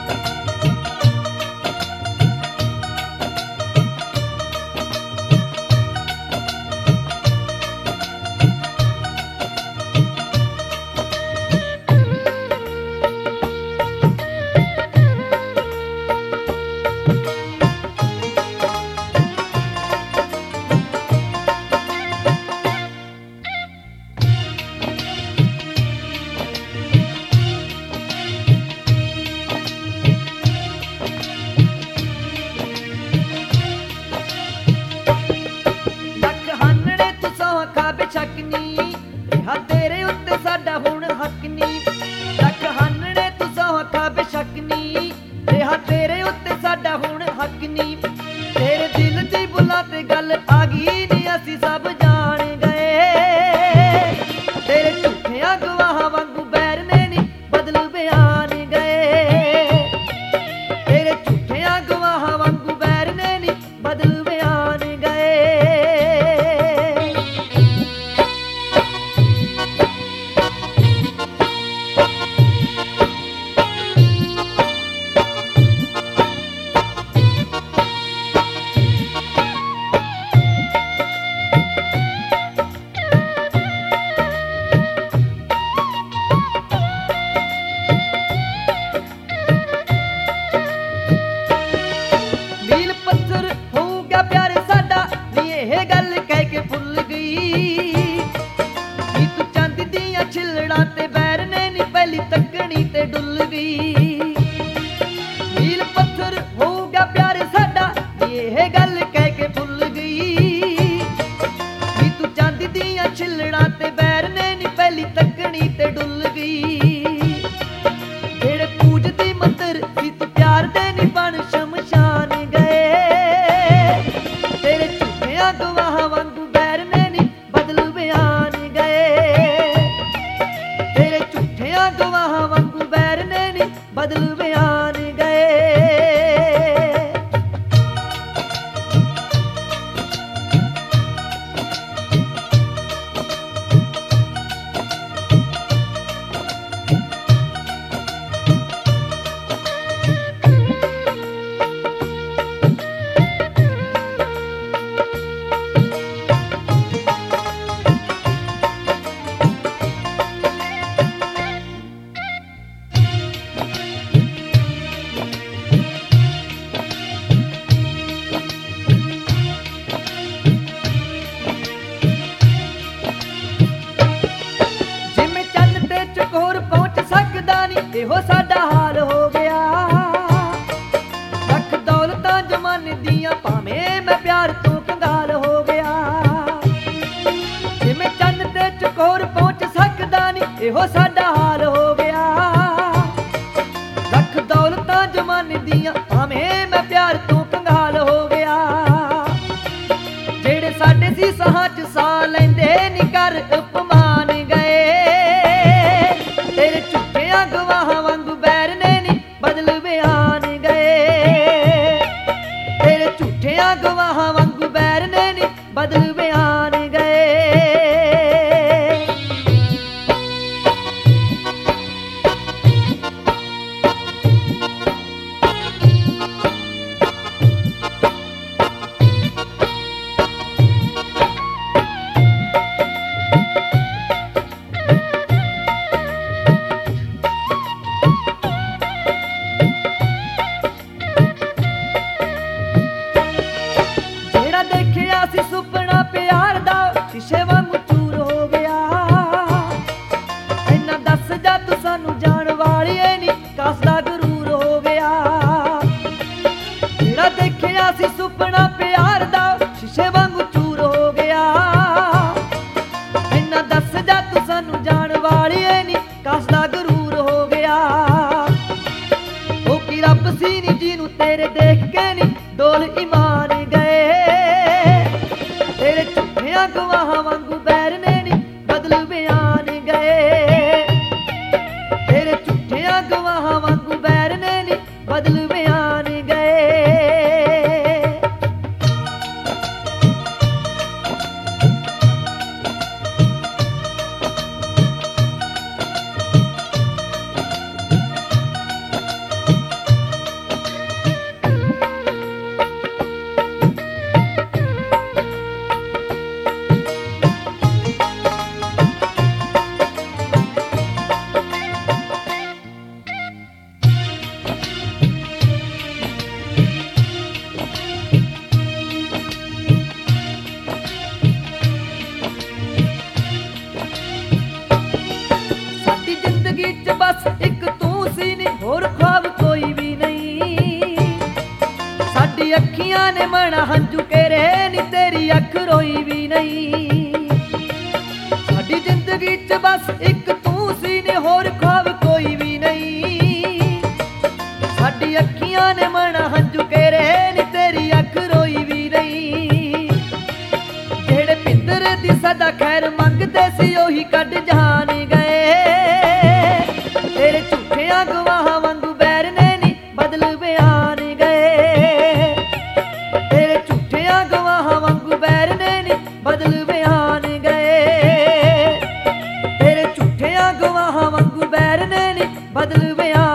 शक नी हा तेरे उत्ते साडा हुण हक नी। लख हानने तू सौ अखा बेशक नी, हा तेरे उत्ते साडा हुण हक नी। तेरे दिल दी बुला ते गल आ गई नी, असी सब जान गए। तेरे झूठियां गवाहां वांगू बैर ने नी बदल बयान गए। तेरे झूठियां गवाहां वांगू बैर ने नी बदल बयान गए। तकनी ते डुल गई मील पत्थर हो गया प्यार साडा, ये गल कह के भुल गई। नी तू चांदी दियां छिलड़ा ते बैर ने नी पहली तकनी ते डुल गई। जेड़े पूजदी मंदिर सी तू प्यार दे नी बन शमशान गए। तेरे झूठियां गवाहां वांगू बैर ने नी बदल बयान गए। तेरे झूठियां गवाहां वांगू बैर ने नी बदल बयान गए। ਇਹੋ ਸਾਡਾ ਹਾਲ ਹੋ ਗਿਆ। ਲੱਖ ਦੌਲਤਾਂ ਜਮਾਨੇ ਦੀਆਂ ਭਾਵੇਂ ਮੈਂ ਪਿਆਰ ਤੋਂ ਕੰਗਾਲ ਹੋ ਗਿਆ। ਜਿਵੇਂ ਚੰਨ ਤੇ ਚਕੋਰ ਪਹੁੰਚ ਸਕਦਾ ਨਹੀਂ, ਇਹੋ ਸਾਡਾ ਹਾਲ ਹੋ ਗਿਆ। ਲੱਖ ਦੌਲਤਾਂ ਜਮਾਨੇ ਦੀਆਂ ਭਾਵੇਂ ਮੈਂ ਪਿਆਰ ਤੋਂ ਕੰਗਾਲ ਹੋ ਗਿਆ। ਜਿਹੜੇ ਸਾਡੇ ਸੀ ਸਾਹਾਂ 'ਚ ਸਾਹ ਲੈਂਦੇ ਨੀ ਕਰ ਉਪਮਾਨ ਗਏ। ਤੇਰੇ ਝੂਠਿਆਂ ਗਵਾਹਾਂ ਵਾਂਗੂ बैर ने नी बदल बयान गए। तेरे झूठियां गवाहां वांगू बैर ने नी बदल बयान गए। सुपना प्यार दा शीशे वांगू चूर हो गया। इन्ना दस जा तू सानू जान वालिए नी कसदा गरूर हो गया। जेड़ा देखिया सी सुपना प्यार दा शीशे वांगू चूर हो गया। इन्ना दस जा तू सानू जान वालिए नी कसदा गरूर हो गया। ओ की रब सी नी जिनू तेरे देख के नी डोल ईमान गए। तेरे झूठियां गवाहां वांगू बैर ने नी बदल बयान गए। तेरे झूठियां गवाहां वांगू बैर ने नी बदल बयान गए। ਅੱਖੀਆਂ ਨੇ ਮਣਾ ਹੰਝੂ ਕੇਰੇ ਨੀ ਤੇਰੀ ਅੱਖ ਰੋਈ ਵੀ ਨਹੀਂ। ਸਾਡੀ ਜ਼ਿੰਦਗੀ 'ਚ ਬਸ ਇੱਕ ਤੂੰ ਸੀ ਨੀ ਹੋਰ ਖ਼ਵਾਬ ਕੋਈ ਵੀ ਨਹੀਂ। ਸਾਡੀ ਅੱਖੀਆਂ ਨੇ ਮਣਾ ਹੰਝੂ ਕੇਰੇ ਨੀ ਤੇਰੀ ਅੱਖ ਰੋਈ ਵੀ ਨਹੀਂ। ਜਿਹੜੇ ਪਿੰਦਰ ਦੀ ਸਦਾ ਖੈਰ ਮੰਗਦੇ ਸੀ ਉਹੀ ਕੱਢ ਜਹਾਨ ਗਏ। ਤੇਰੇ ਝੂਠਿਆਂ ਗਵਾਹਾਂ ਵਾਂਗੂ ਬੈਰ ਨੇ ਨੀ ਬਦਲ ਬਿਆਨ ਗਏ। ਤੇਰੇ ਝੂਠਿਆਂ ਗਵਾਹਾਂ ਵਾਂਗੂ ਬੈਰ ਨੇ ਨੀ ਬਦਲ ਬਿਆਨ ਗਏ। ਤੇਰੇ ਝੂਠਿਆਂ ਗਵਾਹਾਂ ਵਾਂਗੂ ਬੈਰ ਨੇ ਨੀ ਬਦਲ ਬਿਆਨ